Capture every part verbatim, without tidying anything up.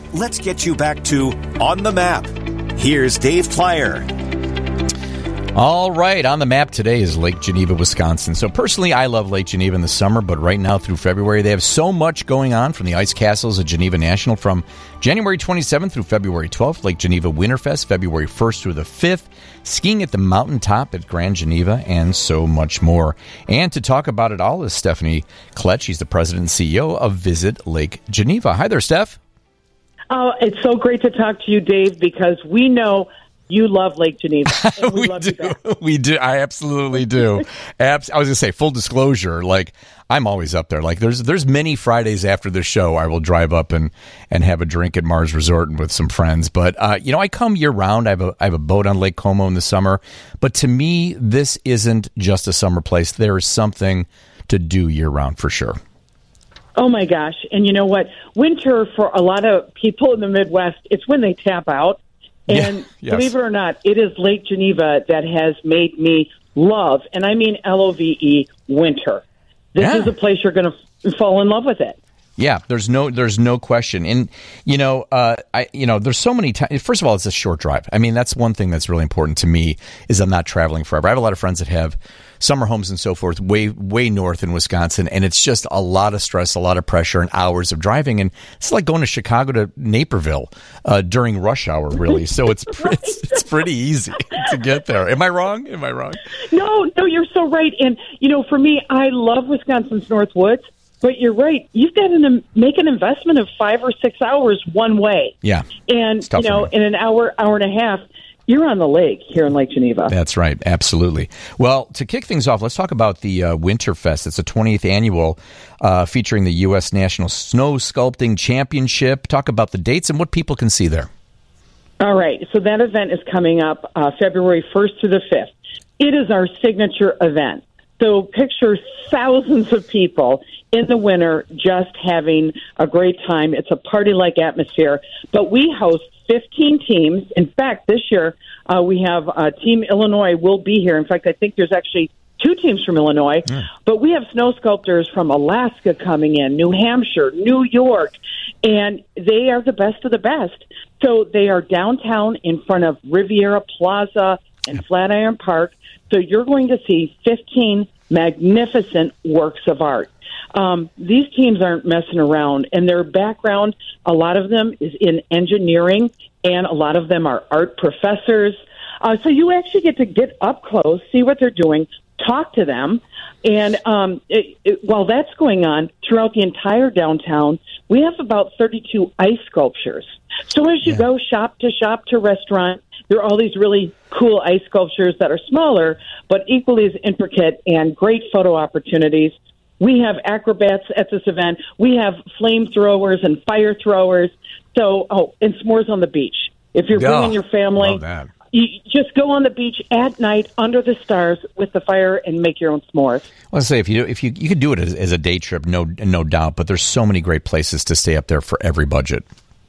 let's get you back to On the Map. Here's Dave Plyer. All right, on the map today is Lake Geneva, Wisconsin. So personally, I love Lake Geneva in the summer, but right now through February, they have so much going on from the ice castles at Geneva National from January twenty-seventh through February twelfth, Lake Geneva Winterfest, February first through the fifth, skiing at the mountaintop at Grand Geneva, and so much more. And to talk about it all is Stephanie Kletch. She's the president and C E O of Visit Lake Geneva. Hi there, Steph. Oh, it's so great to talk to you, Dave, because we know you love Lake Geneva. And we, we love do. You back. We do. I absolutely do. Abs- I was going to say, full disclosure, like, I'm always up there. Like, there's there's many Fridays after the show I will drive up and, and have a drink at Mars Resort and with some friends. But, uh, you know, I come year-round. I have a I have a boat on Lake Como in the summer. But to me, this isn't just a summer place. There is something to do year-round for sure. Oh, my gosh. And you know what? Winter, for a lot of people in the Midwest, it's when they tap out. And yeah, yes. believe it or not, it is Lake Geneva that has made me love, and I mean L O V E, winter. This yeah. is a place you're going to f- fall in love with it. Yeah, there's no there's no question. And, you know, uh, I you know, there's so many times. First of all, it's a short drive. I mean, that's one thing that's really important to me is I'm not traveling forever. I have a lot of friends that have summer homes and so forth way, way north in Wisconsin. And it's just a lot of stress, a lot of pressure and hours of driving. And it's like going to Chicago to Naperville uh, during rush hour, really. So it's, pre- right. it's it's pretty easy to get there. Am I wrong? Am I wrong? No, no, you're so right. And, you know, for me, I love Wisconsin's North Woods. But you're right. You've got to make an investment of five or six hours one way. Yeah. And, you know, in an hour, hour and a half, you're on the lake here in Lake Geneva. That's right. Absolutely. Well, to kick things off, let's talk about the uh, Winterfest. It's a twentieth annual uh, featuring the U S National Snow Sculpting Championship. Talk about the dates and what people can see there. All right. So that event is coming up uh, February first to the fifth. It is our signature event. So picture thousands of people in the winter just having a great time. It's a party-like atmosphere. But we host fifteen teams. In fact, this year uh, we have uh, Team Illinois will be here. In fact, I think there's actually two teams from Illinois. Mm. But we have snow sculptors from Alaska coming in, New Hampshire, New York, and they are the best of the best. So they are downtown in front of Riviera Plaza and Flatiron Park. So you're going to see fifteen magnificent works of art. Um, these teams aren't messing around, and their background, a lot of them is in engineering, and a lot of them are art professors. Uh, so you actually get to get up close, see what they're doing, talk to them. And um, it, it, while that's going on, throughout the entire downtown, we have about thirty-two ice sculptures. So as you yeah. go shop to shop to restaurant, there are all these really cool ice sculptures that are smaller, but equally as intricate and great photo opportunities. We have acrobats at this event. We have flamethrowers and fire throwers. So, oh, and s'mores on the beach. If you're oh, bringing your family, you just go on the beach at night under the stars with the fire and make your own s'mores. I want to say, if you if you you could do it as, as a day trip, no no doubt. But there's so many great places to stay up there for every budget.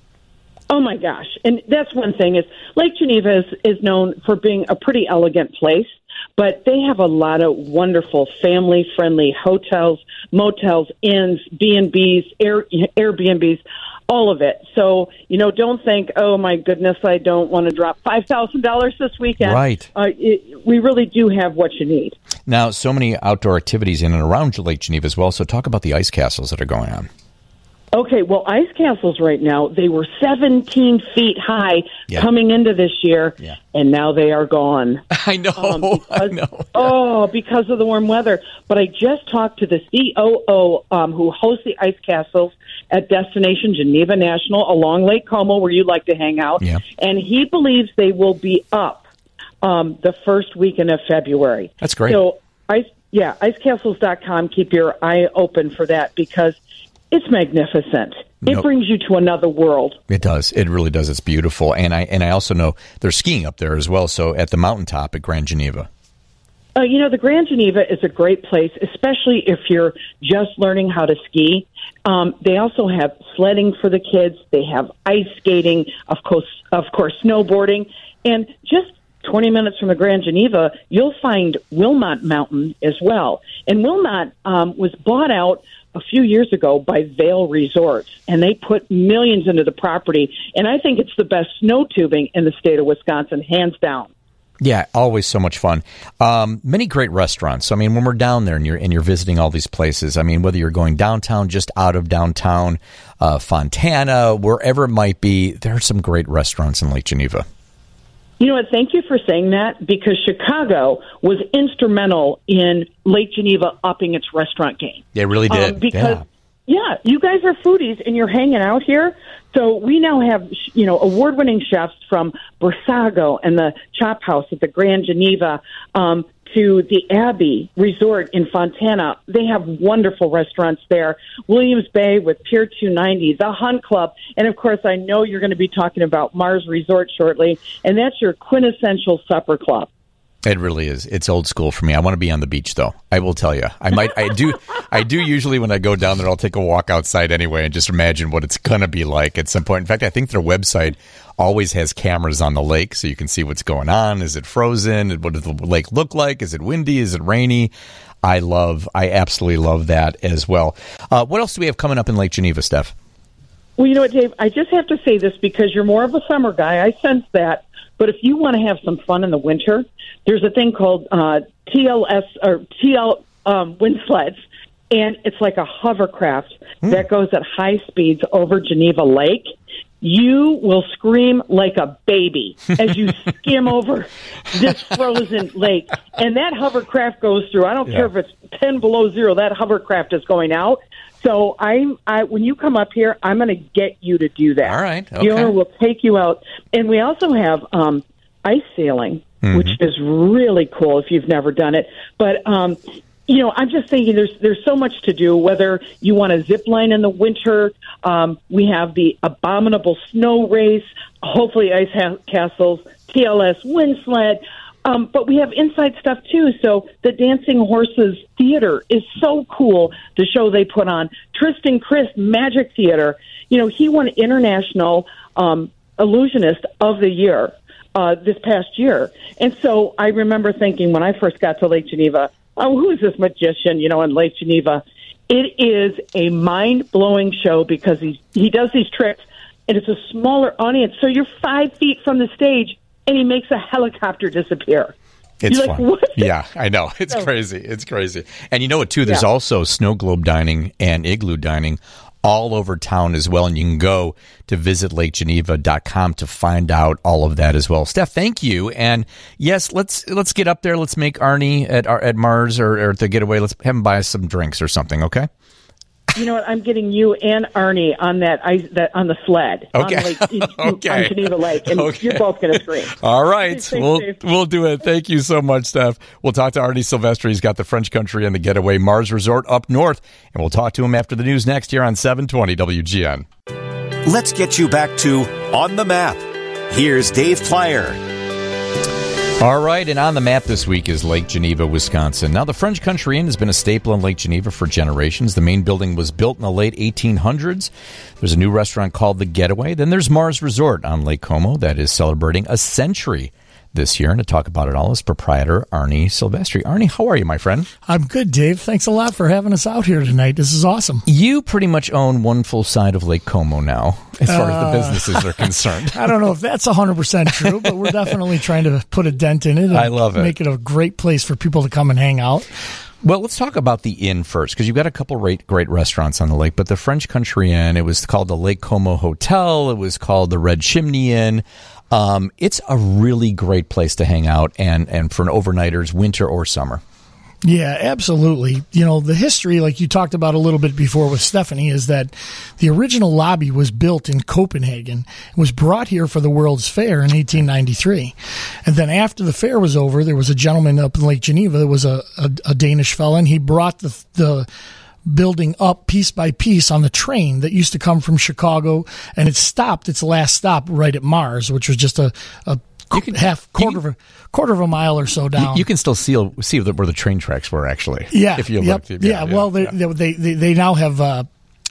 Oh, my gosh. And that's one thing is Lake Geneva is, is known for being a pretty elegant place, but they have a lot of wonderful family-friendly hotels, motels, inns, B and Bs, Air, Airbnbs, all of it. So, you know, don't think, oh, my goodness, I don't want to drop five thousand dollars this weekend. Right. Uh, it, we really do have what you need. Now, so many outdoor activities in and around Lake Geneva as well, so talk about the ice castles that are going on. Okay, well, ice castles right now, they were seventeen feet high yeah. coming into this year, yeah. and now they are gone. I know, um, because, I know. Yeah. Oh, because of the warm weather. But I just talked to the C O O um, who hosts the ice castles at Destination Geneva National along Lake Como, where you like to hang out, yeah. and he believes they will be up um, the first weekend of February. That's great. So, ice, yeah, ice castles dot com, keep your eye open for that, because it's magnificent. It nope. brings you to another world. It does. It really does. It's beautiful. And I and I also know there's skiing up there as well, so at the mountaintop at Grand Geneva. Uh, you know, the Grand Geneva is a great place, especially if you're just learning how to ski. Um, they also have sledding for the kids. They have ice skating, of course, of course, snowboarding. And just twenty minutes from the Grand Geneva, you'll find Wilmot Mountain as well. And Wilmot um, was bought out a few years ago by Vail Resorts, and they put millions into the property. And I think it's the best snow tubing in the state of Wisconsin, hands down. Yeah, always so much fun. Um, many great restaurants. So, I mean, when we're down there and you're and you're visiting all these places, I mean, whether you're going downtown, just out of downtown, uh, Fontana, wherever it might be, there are some great restaurants in Lake Geneva. You know what? Thank you for saying that, because Chicago was instrumental in Lake Geneva upping its restaurant game. They really did. Um, because, yeah. yeah, you guys are foodies and you're hanging out here. So we now have, you know, award-winning chefs from Bursago and the Chop House at the Grand Geneva um, to the Abbey Resort in Fontana. They have wonderful restaurants there. Williams Bay with Pier two ninety, the Hunt Club, and, of course, I know you're going to be talking about Mars Resort shortly, and that's your quintessential supper club. It really is. It's old school for me. I want to be on the beach, though. I will tell you. I might. I do. I do usually when I go down there, I'll take a walk outside anyway and just imagine what it's gonna be like at some point. In fact, I think their website always has cameras on the lake, so you can see what's going on. Is it frozen? What does the lake look like? Is it windy? Is it rainy? I love. I absolutely love that as well. Uh, what else do we have coming up in Lake Geneva, Steph? Well, you know what, Dave? I just have to say this because you're more of a summer guy. I sense that. But if you want to have some fun in the winter, there's a thing called uh, T L S or T L um, wind sleds, and it's like a hovercraft mm. that goes at high speeds over Geneva Lake. You will scream like a baby as you skim over this frozen lake. And that hovercraft goes through. I don't yeah. care if it's ten below zero. That hovercraft is going out. So I, I, when you come up here, I'm going to get you to do that. All right. Okay. The owner will take you out. And we also have um, ice sailing, mm-hmm. which is really cool if you've never done it. But, um, you know, I'm just thinking there's there's so much to do, whether you want to zip line in the winter. Um, we have the Abominable Snow Race, hopefully ice ha- castles, T L S wind sled. Um, but we have inside stuff, too. So the Dancing Horses Theater is so cool, the show they put on. Tristan Christ Magic Theater, you know, he won International um, Illusionist of the Year uh, this past year. And so I remember thinking when I first got to Lake Geneva, oh, who is this magician, you know, in Lake Geneva? It is a mind-blowing show because he, he does these tricks, and it's a smaller audience. So you're five feet from the stage, and he makes a helicopter disappear. It's You're fun. Like, yeah, I know. It's so crazy. It's crazy. And you know what, too? There's yeah. also snow globe dining and igloo dining all over town as well. And you can go to visit lake geneva dot com to find out all of that as well. Steph, thank you. And yes, let's let's get up there. Let's make Arnie at at Mars or, or at the Getaway. Let's have him buy us some drinks or something, okay? You know what? I'm getting you and Arnie on that ice, that on the sled. Okay. On, Lake, okay. on Geneva Lake, and okay. you're both going to scream. All right, Thanks, we'll Dave. we'll do it. Thank you so much, Steph. We'll talk to Arnie Silvestri. He's got the French Country and the Getaway Mars Resort up north, and we'll talk to him after the news next here on seven twenty W G N. Let's get you back to On the Map. Here's Dave Flyer. All right, and on the map this week is Lake Geneva, Wisconsin. Now, the French Country Inn has been a staple in Lake Geneva for generations. The main building was built in the late eighteen hundreds. There's a new restaurant called The Getaway. Then there's Mars Resort on Lake Como that is celebrating a century this year. And to talk about it all is proprietor Arnie Silvestri. Arnie, how are you, my friend? I'm good, Dave. Thanks a lot for having us out here tonight. This is awesome. You pretty much own one full side of Lake Como now, as far uh, as the businesses are concerned. I don't know if that's one hundred percent true, but we're definitely trying to put a dent in it and I love it. Make it a great place for people to come and hang out. Well, let's talk about the inn first, because you've got a couple great, great restaurants on the lake. But the French Country Inn, it was called the Lake Como Hotel. It was called the Red Chimney Inn. Um, it's a really great place to hang out and, and for an overnighters, winter or summer. Yeah, absolutely. You know, the history, like you talked about a little bit before with Stephanie, is that the original lobby was built in Copenhagen, was brought here for the World's Fair in eighteen ninety-three. And then after the fair was over, there was a gentleman up in Lake Geneva that was a, a, a Danish fellow, and he brought the the building up piece by piece on the train that used to come from Chicago, and it stopped its last stop right at Mars, which was just a, a you can, half quarter can, of a quarter of a mile or so down. You, you can still see see where the train tracks were actually. Yeah, if you yep, look. Yeah, yeah, well, they, yeah. They, they they now have uh,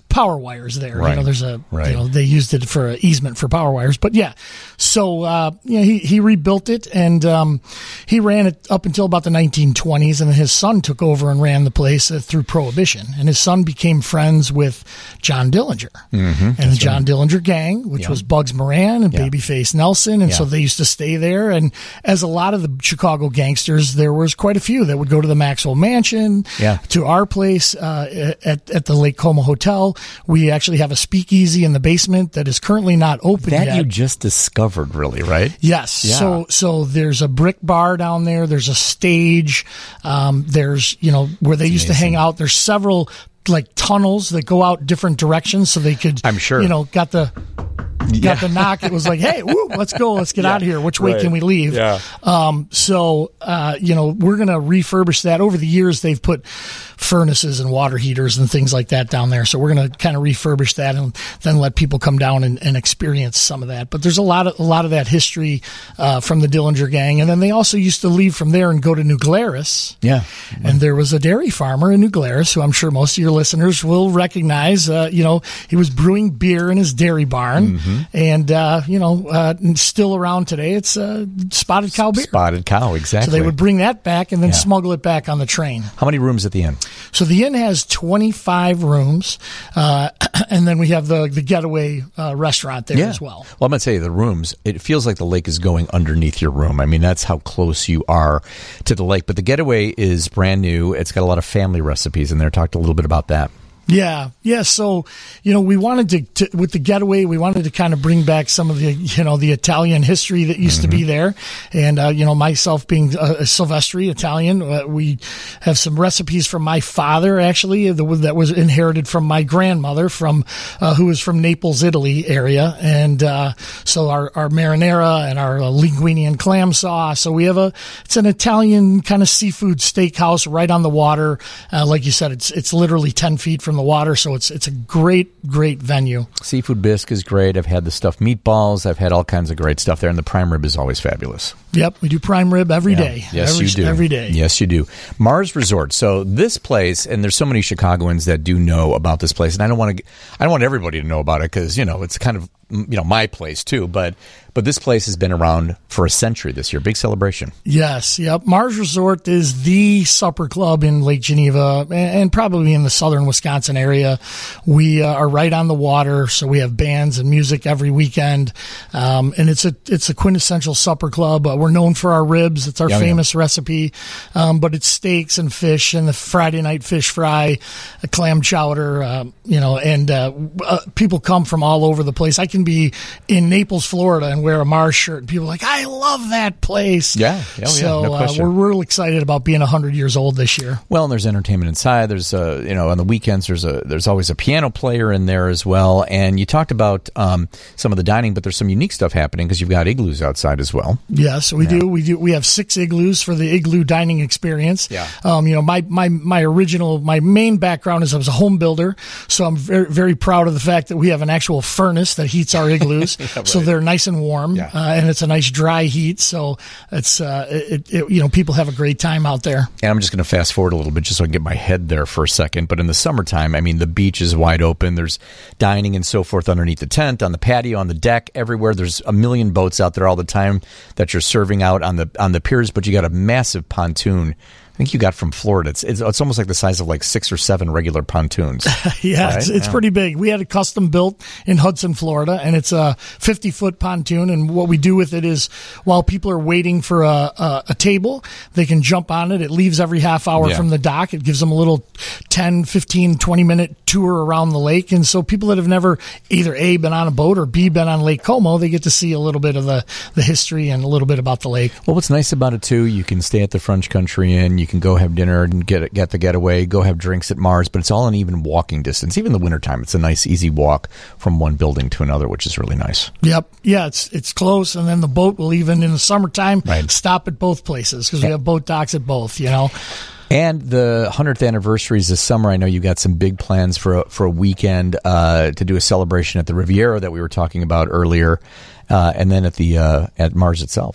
power wires there. Right. You know, there's a, right. you know, they used it for an easement for power wires. But yeah, so, uh, you know, he, he rebuilt it, and um, he ran it up until about the nineteen twenties, and then his son took over and ran the place uh, through Prohibition. And his son became friends with John Dillinger mm-hmm. and That's the John right. Dillinger Gang, which Yeah. was Bugs Moran and Yeah. Babyface Nelson. And Yeah. so they used to stay there. And as a lot of the Chicago gangsters, there was quite a few that would go to the Maxwell Mansion, Yeah. to our place uh, at, at the Lake Como Hotel. We actually have a speakeasy in the basement that is currently not open That yet. you just discovered, really, right? Yes. Yeah. So so there's a brick bar down there. There's a stage. Um, there's, you know, where they used to hang out. There's several like tunnels that go out different directions, so they could. I'm sure. You know, got the. Yeah. Got the knock. It was like, hey, woo, let's go. Let's get Yeah. out of here. Which way Right. can we leave? Yeah. Um, so, uh, you know, we're going to refurbish that. Over the years, they've put furnaces and water heaters and things like that down there. So we're going to kind of refurbish that and then let people come down and, and experience some of that. But there's a lot of, a lot of that history, uh, from the Dillinger Gang. And then they also used to leave from there and go to New Glarus. Yeah. And there was a dairy farmer in New Glarus who I'm sure most of your listeners will recognize. Uh, you know, he was brewing beer in his dairy barn. Mm-hmm. And, uh, you know, uh, still around today, it's uh, Spotted Cow beer. Spotted Cow, exactly. So they would bring that back and then Yeah. smuggle it back on the train. How many rooms at the inn? So the inn has twenty-five rooms, uh, and then we have the the getaway uh, restaurant there as well. Well, I'm going to tell you, the rooms, it feels like the lake is going underneath your room. I mean, that's how close you are to the lake. But the getaway is brand new. It's got a lot of family recipes in there. Talked a little bit about that. Yeah, yeah. So, you know, we wanted to, to with the getaway, we wanted to kind of bring back some of the, you know, the Italian history that used mm-hmm. to be there. And, uh, you know, myself being a, a Silvestri Italian, uh, we have some recipes from my father, actually, that was inherited from my grandmother, from uh, who was from Naples, Italy area. And uh, so our, our marinara and our uh, linguine and clam sauce. So we have a, it's an Italian kind of seafood steakhouse right on the water. Uh, like you said, it's it's literally ten feet from the water, so it's it's a great, great venue. Seafood bisque is great. I've had the stuffed meatballs. I've had all kinds of great stuff there, and the prime rib is always fabulous. Yep, we do prime rib every yeah. day. Yes, every, you do. Every day. Yes, you do. Mars Resort. So this place, and there's so many Chicagoans that do know about this place, and I don't want to, I don't want everybody to know about it because, you know, it's kind of, you know, my place too, but but this place has been around for a century this year. Big celebration. Yes, yep. Mars Resort is the supper club in Lake Geneva and, and probably in the southern Wisconsin area. We uh, are right on the water, so we have bands and music every weekend, um, and it's a it's a quintessential supper club. Uh, we're known for our ribs; it's our yeah, famous yeah. recipe, um, but it's steaks and fish and the Friday night fish fry, a clam chowder, um, you know, and uh, uh, people come from all over the place. I can be in Naples, Florida, and wear a Mars shirt, and people are like, I love that place. Yeah, yeah, so yeah, no uh, question. we're real excited about being one hundred years old this year. Well, and there's entertainment inside. There's uh, you know, on the weekends there's a there's always a piano player in there as well. And you talked about um, some of the dining, but there's some unique stuff happening because you've got igloos outside as well. Yes, we Yeah. do. We do. We have six igloos for the igloo dining experience. Yeah. Um, you know, my my my original my main background is I was a home builder, so I'm very very proud of the fact that we have an actual furnace that heats our igloos, Yeah, right. so they're nice and warm, Yeah. uh, and it's a nice dry heat. So it's uh, it, it, you know, people have a great time out there. And I'm just going to fast forward a little bit just so I can get my head there for a second. But in the summertime, I mean, the beach is wide open. There's dining and so forth underneath the tent, on the patio, on the deck, everywhere. There's a million boats out there all the time that you're serving out on the on the piers. But you got a massive pontoon. I think you got from Florida. It's, it's it's almost like the size of like six or seven regular pontoons. yeah, right? it's, it's yeah. pretty big. We had it custom built in Hudson, Florida, and it's a fifty-foot pontoon. And what we do with it is while people are waiting for a, a, a table, they can jump on it. It leaves every half hour Yeah. from the dock. It gives them a little ten, fifteen, twenty-minute tour around the lake. And so people that have never either A, been on a boat, or B, been on Lake Como, they get to see a little bit of the, the history and a little bit about the lake. Well, what's nice about it, too, you can stay at the French Country Inn. You can go have dinner and get get the getaway, go have drinks at Mars, but it's all in even walking distance. Even in the wintertime, it's a nice, easy walk from one building to another, which is really nice. Yep. Yeah, it's it's close. And then the boat will even, in the summertime, Right. stop at both places because we have boat docks at both, you know. And the one hundredth anniversary is this summer. I know you got some big plans for a, for a weekend uh, to do a celebration at the Riviera that we were talking about earlier, uh, and then at the uh, at Mars itself.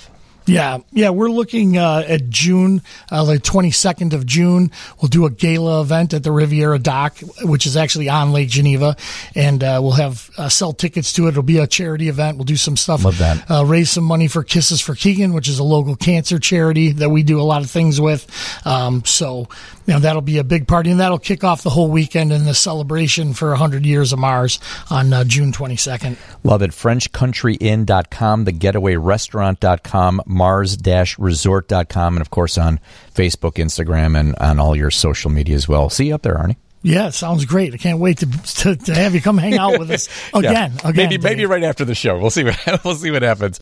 Yeah, yeah, we're looking uh, at June, uh, the twenty-second of June. We'll do a gala event at the Riviera Dock, which is actually on Lake Geneva, and uh, we'll have uh, sell tickets to it. It'll be a charity event. We'll do some stuff. Love that. Uh, raise some money for Kisses for Keegan, which is a local cancer charity that we do a lot of things with. Um, so, you know, that'll be a big party, and that'll kick off the whole weekend in the celebration for one hundred years of Mars on uh, June twenty-second. Love it. French Country Inn dot com, the getaway restaurant dot com, mars resort dot com, and, of course, on Facebook, Instagram, and on all your social media as well. See you up there, Arnie. Yeah, it sounds great. I can't wait to to, to have you come hang out with us again. yeah. again maybe, maybe right after the show. We'll see what, we'll see what happens.